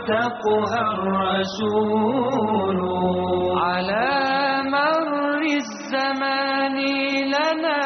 أعتقها الرسول. على مر الزمان لنا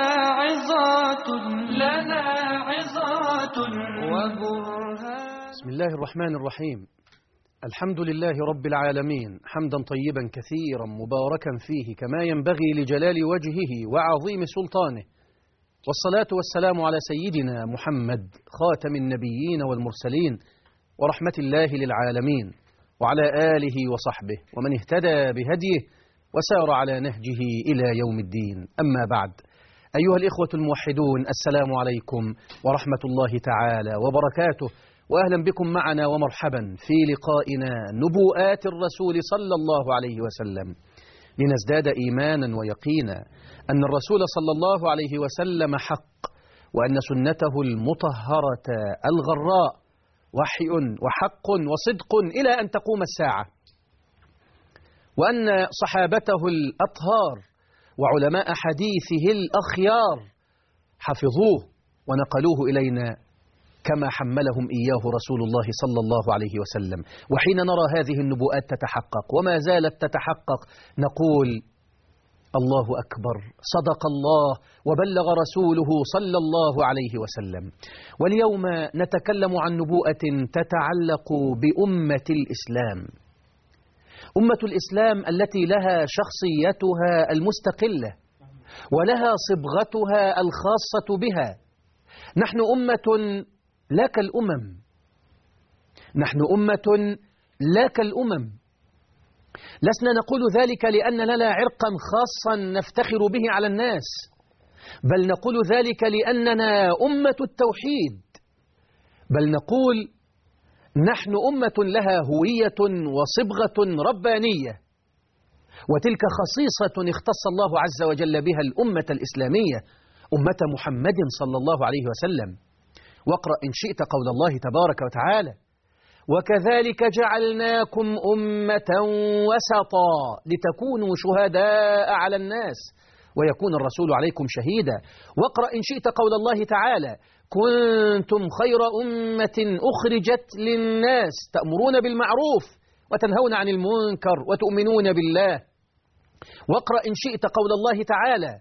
عظات وبرهان. بسم الله الرحمن الرحيم. الحمد لله رب العالمين، حمدا طيبا كثيرا مباركا فيه كما ينبغي لجلال وجهه وعظيم سلطانه، والصلاة والسلام على سيدنا محمد خاتم النبيين والمرسلين ورحمة الله للعالمين، وعلى آله وصحبه ومن اهتدى بهديه وسار على نهجه إلى يوم الدين. أما بعد، أيها الإخوة الموحدون، السلام عليكم ورحمة الله تعالى وبركاته، وأهلا بكم معنا ومرحبا في لقائنا نبوءات الرسول صلى الله عليه وسلم، لنزداد إيمانا ويقينا أن الرسول صلى الله عليه وسلم حق، وأن سنته المطهرة الغراء وحي وحق وصدق إلى أن تقوم الساعة، وأن صحابته الأطهار وعلماء حديثه الأخيار حفظوه ونقلوه إلينا كما حملهم إياه رسول الله صلى الله عليه وسلم. وحين نرى هذه النبوءات تتحقق وما زالت تتحقق نقول الله أكبر، صدق الله وبلغ رسوله صلى الله عليه وسلم. واليوم نتكلم عن نبوءة تتعلق بأمة الإسلام، أمة الإسلام التي لها شخصيتها المستقلة ولها صبغتها الخاصة بها. نحن أمة لا كالأمم، نحن أمة لا كالأمم. لسنا نقول ذلك لأن لنا عرقا خاصا نفتخر به على الناس، بل نقول ذلك لأننا أمة التوحيد، بل نقول نحن أمة لها هوية وصبغة ربانية، وتلك خصيصة اختص الله عز وجل بها الأمة الإسلامية، أمة محمد صلى الله عليه وسلم. واقرأ إن شئت قول الله تبارك وتعالى: وكذلك جعلناكم أمة وسطا لتكونوا شهداء على الناس ويكون الرسول عليكم شهيدا. واقرأ إن شئت قول الله تعالى: كنتم خير أمة أخرجت للناس تأمرون بالمعروف وتنهون عن المنكر وتؤمنون بالله. واقرأ إن شئت قول الله تعالى: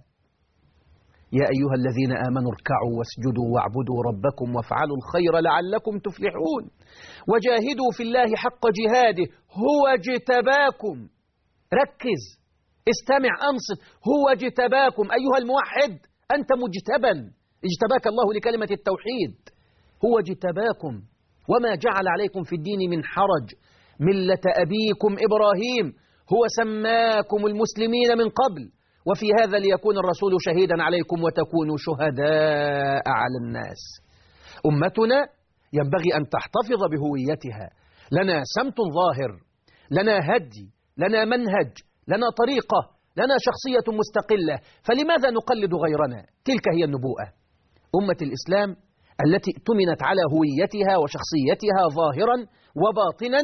يا أيها الذين آمنوا اركعوا واسجدوا واعبدوا ربكم وافعلوا الخير لعلكم تفلحون وجاهدوا في الله حق جهاده هو اجتباكم. ركز، استمع، أنصت. هو اجتباكم أيها الموحد، أنت مجتبا، اجتباك الله لكلمة التوحيد. هو اجتباكم وما جعل عليكم في الدين من حرج، ملة أبيكم إبراهيم، هو سماكم المسلمين من قبل وفي هذا ليكون الرسول شهيدا عليكم وتكونوا شهداء على الناس. أمتنا ينبغي أن تحتفظ بهويتها، لنا سمت ظاهر، لنا هدي، لنا منهج، لنا طريقة، لنا شخصية مستقلة، فلماذا نقلد غيرنا؟ تلك هي النبوءة، أمة الإسلام التي اؤتمنت على هويتها وشخصيتها ظاهرا وباطنا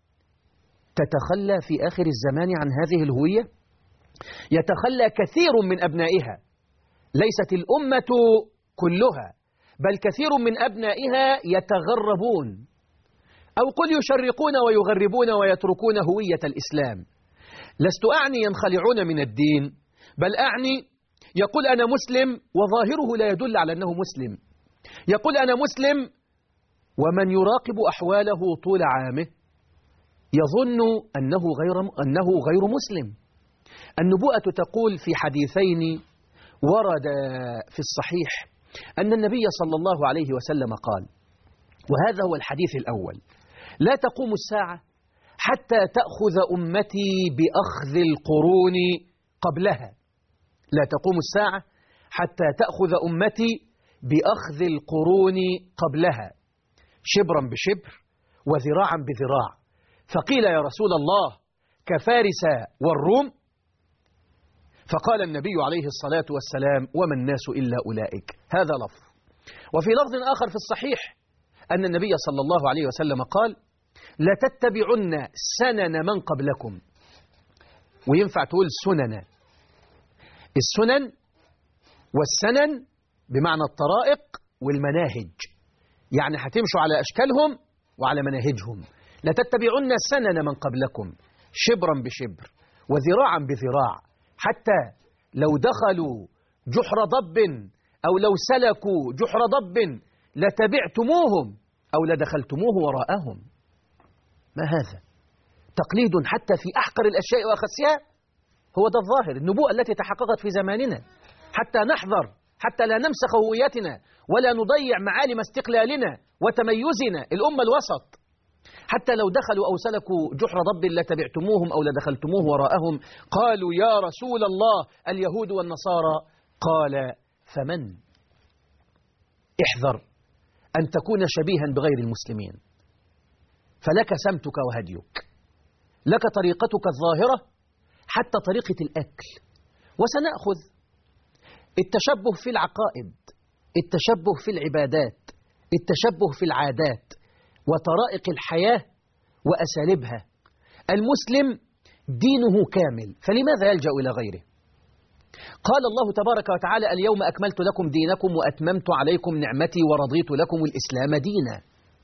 تتخلى في آخر الزمان عن هذه الهوية، يتخلى كثير من أبنائها، ليست الأمة كلها بل كثير من أبنائها يتغربون، أو قل يشرقون ويغربون ويتركون هوية الإسلام. لست أعني ينخلعون من الدين، بل أعني يقول أنا مسلم وظاهره لا يدل على أنه مسلم، يقول أنا مسلم ومن يراقب أحواله طول عامه يظن أنه غير مسلم. النبوءة تقول في حديثين ورد في الصحيح أن النبي صلى الله عليه وسلم قال، وهذا هو الحديث الأول: لا تقوم الساعة حتى تأخذ أمتي بأخذ القرون قبلها. لا تقوم الساعة حتى تأخذ أمتي بأخذ القرون قبلها، شبرا بشبر وذراعا بذراع. فقيل يا رسول الله كفارس والروم؟ فقال النبي عليه الصلاة والسلام: وما الناس إلا أولئك. هذا لفظ. وفي لفظ آخر في الصحيح أن النبي صلى الله عليه وسلم قال: لا تتبعن سنن من قبلكم. وينفع تقول سنن، السنن والسنن بمعنى الطرائق والمناهج، يعني هتمشوا على أشكالهم وعلى مناهجهم، لتتبعن سنن من قبلكم شبرا بشبر وذراعا بذراع، حتى لو دخلوا جحر ضب أو لو سلكوا جحر ضب لتبعتموهم أو لدخلتموه وراءهم. ما هذا؟ تقليد حتى في أحقر الأشياء وأخسها. هو ده الظاهر، النبوءة التي تحققت في زماننا، حتى نحذر، حتى لا نمسخ هويتنا ولا نضيع معالم استقلالنا وتميزنا، الأمة الوسط. حتى لو دخلوا أو سلكوا جحر ضب لتبعتموهم أو لدخلتموه وراءهم. قالوا يا رسول الله اليهود والنصارى. قال فمن؟ احذر أن تكون شبيها بغير المسلمين، فلك سمتك وهديك، لك طريقتك الظاهرة حتى طريقة الأكل. وسنأخذ التشبه في العقائد، التشبه في العبادات، التشبه في العادات وطرائق الحياة وأساليبها. المسلم دينه كامل، فلماذا يلجأ إلى غيره؟ قال الله تبارك وتعالى اليوم أكملت لكم دينكم وأتممت عليكم نعمتي ورضيت لكم الإسلام دينا.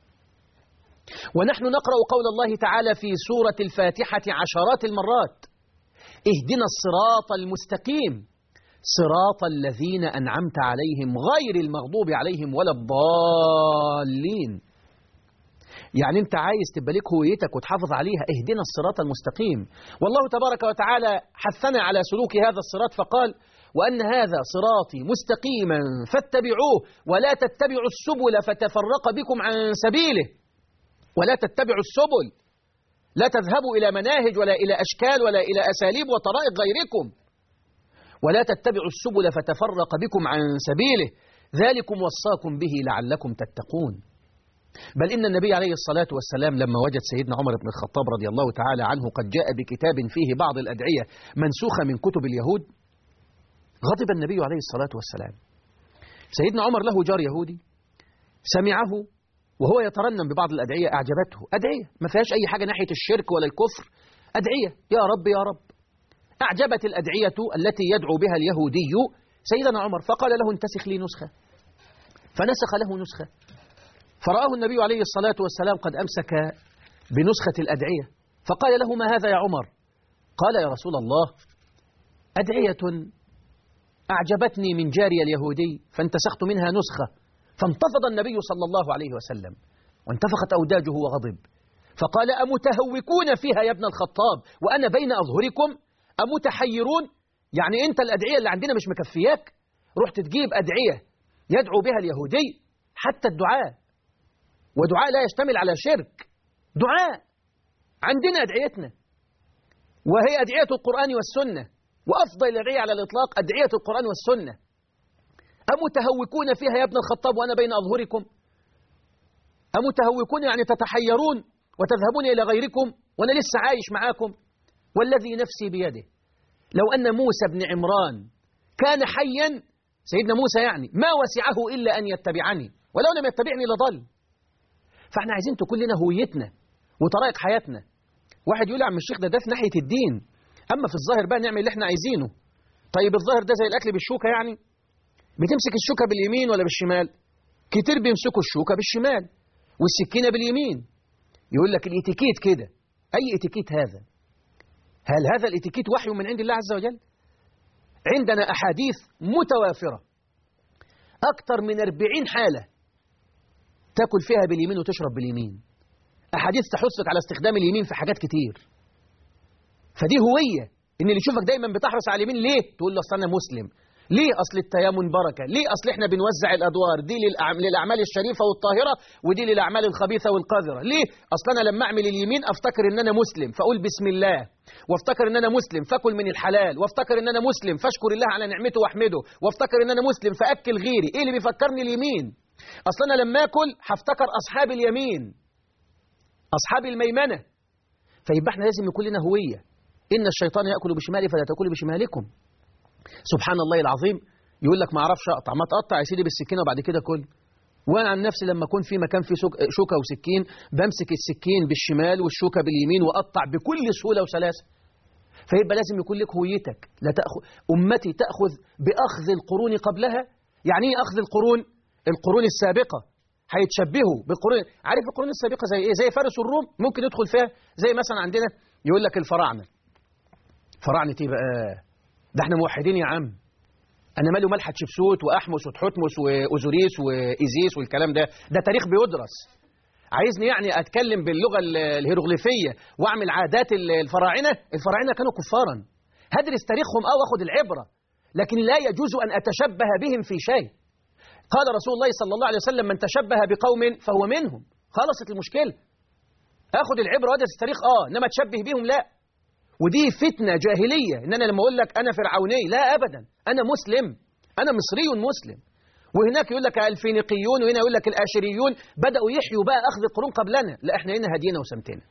ونحن نقرأ قول الله تعالى في سورة الفاتحة عشرات المرات: اهدنا الصراط المستقيم صراط الذين أنعمت عليهم غير المغضوب عليهم ولا الضالين. يعني أنت عايز تبقى لك هويتك وتحافظ عليها، اهدنا الصراط المستقيم. والله تبارك وتعالى حثنا على سلوك هذا الصراط فقال: وأن هذا صراطي مستقيما فاتبعوه ولا تتبعوا السبل فتفرق بكم عن سبيله. ولا تتبعوا السبل، لا تذهبوا إلى مناهج ولا إلى أشكال ولا إلى أساليب وطرائق غيركم. ولا تتبعوا السبل فتفرق بكم عن سبيله ذلكم وصاكم به لعلكم تتقون. بل إن النبي عليه الصلاة والسلام لما وجد سيدنا عمر بن الخطاب رضي الله تعالى عنه قد جاء بكتاب فيه بعض الأدعية منسوخة من كتب اليهود، غضب النبي عليه الصلاة والسلام. سيدنا عمر له جار يهودي سمعه وهو يترنم ببعض الأدعية أعجبته، أدعية ما فيهاش أي حاجة ناحية الشرك ولا الكفر، أدعية يا رب يا رب. أعجبت الأدعية التي يدعو بها اليهودي سيدنا عمر، فقال له انتسخ لي نسخة، فنسخ له نسخة. فرآه النبي عليه الصلاة والسلام قد أمسك بنسخة الأدعية، فقال له ما هذا يا عمر؟ قال يا رسول الله أدعية أعجبتني من جاري اليهودي فانتسخت منها نسخة. فانتفض النبي صلى الله عليه وسلم وانتفخت أوداجه وغضب، فقال أمتهوكون فيها يا ابن الخطاب وأنا بين أظهركم؟ أمتحيرون؟ يعني أنت الأدعية اللي عندنا مش مكفياك؟ رحت تجيب أدعية يدعو بها اليهودي؟ حتى الدعاء، ودعاء لا يشتمل على شرك، دعاء عندنا أدعيتنا وهي أدعية القرآن والسنة، وأفضل الأدعية على الإطلاق أدعية القرآن والسنة. أمتهوكون فيها يا ابن الخطاب وأنا بين أظهركم؟ أمتهوكون يعني تتحيرون وتذهبون إلى غيركم وأنا لسه عايش معاكم؟ والذي نفسي بيده لو أن موسى بن عمران كان حيا، سيدنا موسى يعني، ما وسعه إلا أن يتبعني ولو لم يتبعني لضل. فاحنا عايزين تكون لنا هويتنا وطريقة حياتنا. واحد يقول يا عم الشيخ ده في ناحية الدين، أما في الظاهر بقى نعمل اللي احنا عايزينه. طيب الظاهر ده زي الأكل بالشوكة، يعني بتمسك الشوكة باليمين ولا بالشمال؟ كتير بيمسكوا الشوكة بالشمال والسكينة باليمين. يقول لك الاتيكيت كده. أي اتيكيت هذا؟ هل هذا الاتيكيت وحي من عند الله عز وجل؟ عندنا أحاديث متوافرة أكثر من 40 حالة تأكل فيها باليمين وتشرب باليمين، أحاديث تحثك على استخدام اليمين في حاجات كتير. فدي هوية، إن اللي يشوفك دايما بتحرص على اليمين ليه؟ تقول له أصل أنا مسلم. ليه؟ أصل التيامن بركة. ليه؟ أصل إحنا بنوزع الأدوار دي للأعمال الشريفة والطاهرة ودي للأعمال الخبيثة والقذرة. ليه؟ أصل أنا لما أعمل اليمين أفتكر إن أنا مسلم فأقول بسم الله، وافتكر إن أنا مسلم فأكل من الحلال، وافتكر إن أنا مسلم فأشكر الله على نعمته وأحمده، وافتكر إن أنا مسلم فأكل غيري. إيه اللي بيفكرني اليمين؟ أصل أنا لما أكل هفتكر أصحاب اليمين، أصحاب الميمنة. فيبقى إحنا لازم يكون لنا هوية. إن الشيطان يأكل بشماله فلا تأكلوا بشمالكم. سبحان الله العظيم. يقول لك ما أعرفش أقطع، ما تقطع يا سيدي بالسكينة وبعد كده كل. وأنا عن نفسي لما أكون في مكان فيه شوكة وسكين بمسك السكين بالشمال والشوكة باليمين وأقطع بكل سهولة وسلاسة. فيبقى لازم يكون لك هويتك. لا تأخذ أمتي تأخذ بأخذ القرون قبلها. يعني إيه أخذ القرون؟ القرون السابقة هيتشبهوا بالقرون. عارف القرون السابقة زي إيه؟ زي فارس والروم، ممكن يدخل فيها زي مثلا عندنا يقول لك الفراعنة. فراعنة إيه بقى؟ ده احنا موحدين يا عم. أنا مالي ومال حتشبسوت وأحمس وتحتمس وأوزوريس وإيزيس والكلام ده، ده تاريخ بيدرس. عايزني يعني أتكلم باللغة الهيروغليفية وأعمل عادات الفراعنة؟ الفراعنة كانوا كفارا، هدرس تاريخهم أو أخذ العبرة، لكن لا يجوز أن أتشبه بهم في شيء. قال رسول الله صلى الله عليه وسلم: من تشبه بقوم فهو منهم. خلصت المشكلة. أخذ العبرة وأدرس التاريخ إنما تشبه بهم لا. ودي فتنة جاهلية، إن أنا لما أقول لك أنا فرعوني، لا أبدا، أنا مسلم، أنا مصري مسلم. وهناك يقول لك الفينيقيون، وهنا يقول لك الآشريون بدأوا يحيوا بقى أخذ القرون قبلنا. لا، إحنا هنا هدينا وسمتنا.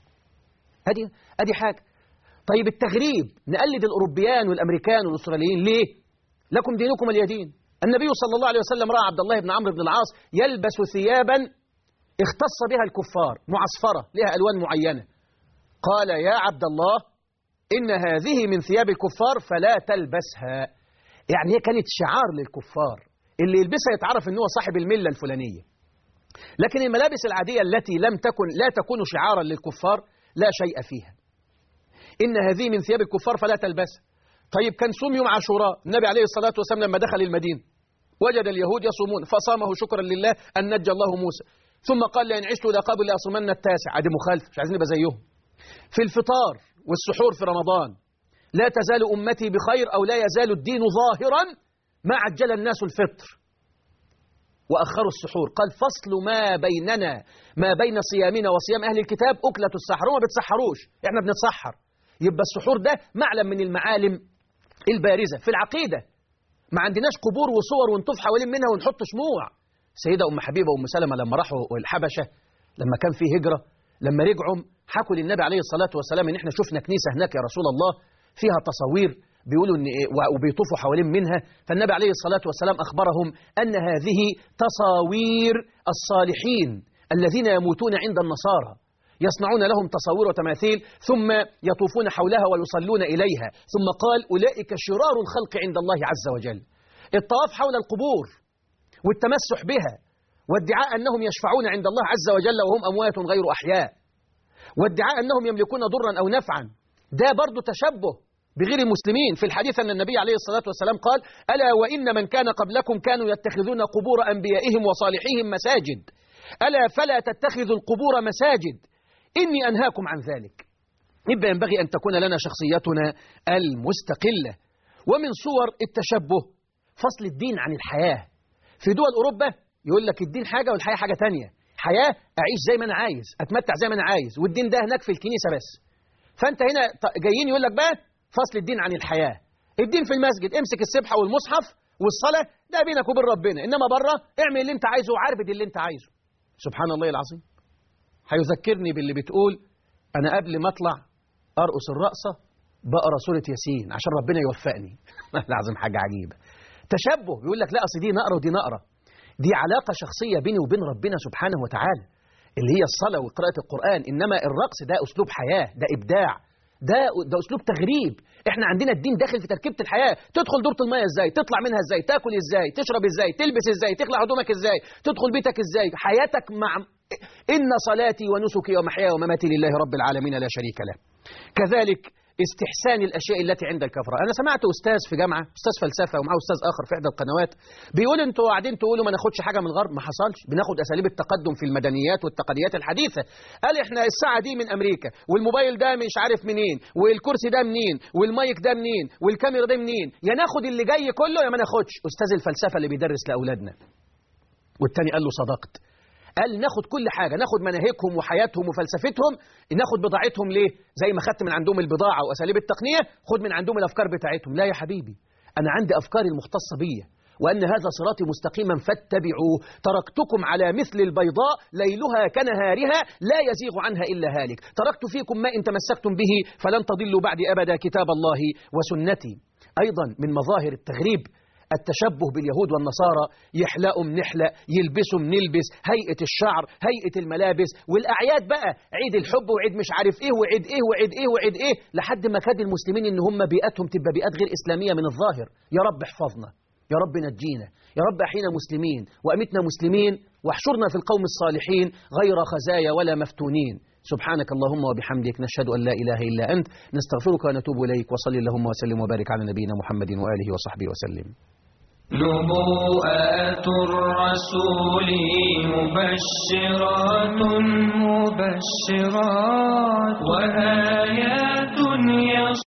أدي حاجة. طيب التغريب، نقلد الأوروبيان والأمريكان والأستراليين ليه؟ لكم دينكم ولي دين. النبي صلى الله عليه وسلم رأى عبد الله بن عمرو بن العاص يلبس ثيابا اختص بها الكفار، معصفرة لها ألوان معينة. قال: يا عبد الله، إن هذه من ثياب الكفار فلا تلبسها. يعني هي كانت شعار للكفار، اللي يلبسها يتعرف أنه صاحب الملة الفلانية. لكن الملابس العادية التي لا تكون شعارا للكفار لا شيء فيها. إن هذه من ثياب الكفار فلا تلبسها. طيب كان صوم يوم عاشوراء، النبي عليه الصلاة والسلام لما دخل المدينة وجد اليهود يصومون فصامه شكرا لله أن نجى الله موسى، ثم قال: لئن عشت إلى قبل لأصومن التاسع. عادي مخالف، مش عايزين نبقى زيهم. في الفطار والسحور في رمضان: لا تزال أمتي بخير، أو لا يزال الدين ظاهرا ما عجل الناس الفطر وأخروا السحور. قال: فصل ما بين صيامنا وصيام أهل الكتاب أكلة السحر. هم ما بتسحروش، إحنا بنتسحر. يبقى السحور ده معلم من المعالم البارزة في العقيدة. ما عندناش قبور وصور ونطوف حوالين منها ونحط شموع. سيدة أم حبيبة وأم سلمة لما راحوا الحبشة، لما كان في هجرة، لما رجعوا حكوا للنبي عليه الصلاة والسلام إن إحنا شفنا كنيسة هناك يا رسول الله فيها تصاوير، بيقولوا إن وبيطوفوا حوالين منها. فالنبي عليه الصلاة والسلام أخبرهم أن هذه تصاوير الصالحين الذين يموتون عند النصارى، يصنعون لهم تصاوير وتماثيل ثم يطوفون حولها ويصلون إليها. ثم قال: أولئك شرار الخلق عند الله عز وجل. الطواف حول القبور والتمسح بها وادعاء أنهم يشفعون عند الله عز وجل وهم أموات غير أحياء، وادعاء أنهم يملكون ضرا أو نفعا، ده برضو تشبه بغير المسلمين. في الحديث أن النبي عليه الصلاة والسلام قال: ألا وإن من كان قبلكم كانوا يتخذون قبور أنبيائهم وصالحيهم مساجد، ألا فلا تتخذوا القبور مساجد، إني أنهاكم عن ذلك. يبقى ينبغي أن تكون لنا شخصيتنا المستقلة. ومن صور التشبه فصل الدين عن الحياة. في دول أوروبا يقول لك الدين حاجة والحياة حاجة تانية. حياة أعيش زي ما أنا عايز، أتمتع زي ما أنا عايز، والدين ده هناك في الكنيسة بس. فأنت هنا جايين يقول لك بقى فصل الدين عن الحياة. الدين في المسجد، امسك السبحة والمصحف والصلاة، ده بينك وبين ربنا، إنما بره اعمل اللي أنت عايزه وعاربد اللي أنت عايزه. سبحان الله العظيم. هيذكرني باللي بتقول: أنا قبل ما أطلع أرقص الرقصة بقرا سورة ياسين عشان ربنا يوفقني. العظيم حاجة عجيبة. تشبه، يقول لك لا أصل دي نقرة ودي نقرة. دي علاقة شخصية بيني وبين ربنا سبحانه وتعالى اللي هي الصلاة وقراءة القرآن. إنما الرقص ده أسلوب حياة، ده إبداع، ده أسلوب تغريب. إحنا عندنا الدين داخل في تركيبة الحياة. تدخل دورة المية إزاي، تطلع منها إزاي، تاكل إزاي، تشرب إزاي، تلبس إزاي، تخلع هدومك إزاي، تدخل بيتك إزاي، حياتك مع إن صلاتي ونسكي ومحياي ومماتي لله رب العالمين لا شريك له. كذلك استحسان الأشياء التي عند الكفرة. أنا سمعت أستاذ في جامعة، أستاذ فلسفة ومعه أستاذ آخر في إحدى القنوات، بيقول أنتوا قاعدين تقولوا ما ناخدش حاجة من الغرب. ما حصلش، بناخد أساليب التقدم في المدنيات والتقنيات الحديثة. قال إحنا الساعة دي من أمريكا، والموبايل ده مش عارف منين، والكرسي ده منين، والمايك ده منين، والكاميرا ده منين. يا ناخد اللي جاي كله يا ما ناخدش. أستاذ الفلسفة اللي بيدرس لأولادنا. والتاني قال له صدقت. قال ناخد كل حاجة، ناخد مناهجهم وحياتهم وفلسفتهم، ناخد بضاعتهم. ليه؟ زي ما خدت من عندهم البضاعة وأساليب التقنية، خد من عندهم الأفكار بتاعتهم. لا يا حبيبي، أنا عندي أفكاري المختصة بيا، وأن هذا صراطي مستقيما فاتبعوه. تركتكم على مثل البيضاء ليلها كنهارها لا يزيغ عنها إلا هالك. تركت فيكم ما إن تمسكتم به فلن تضلوا بعد أبدا كتاب الله وسنتي. أيضا من مظاهر التغريب التشبه باليهود والنصارى. يحلقوا نحلق، يلبسوا نلبس، هيئة الشعر، هيئة الملابس، والأعياد بقى، عيد الحب وعيد مش عارف إيه وعيد إيه وعيد إيه وعيد إيه، لحد ما كاد المسلمين إن هم بيئتهم تبقى بيئات غير إسلامية من الظاهر. يا رب احفظنا، يا رب نجينا، يا رب أحينا مسلمين وأمتنا مسلمين، واحشرنا في القوم الصالحين غير خزايا ولا مفتونين. سبحانك اللهم وبحمدك، نشهد أن لا إله إلا أنت، نستغفرك ونتوب إليك. وصل اللهم وسلم وبارك على نبينا محمد وآله وصحبه وسلم. نبوءات الرسول مبشرات وآيات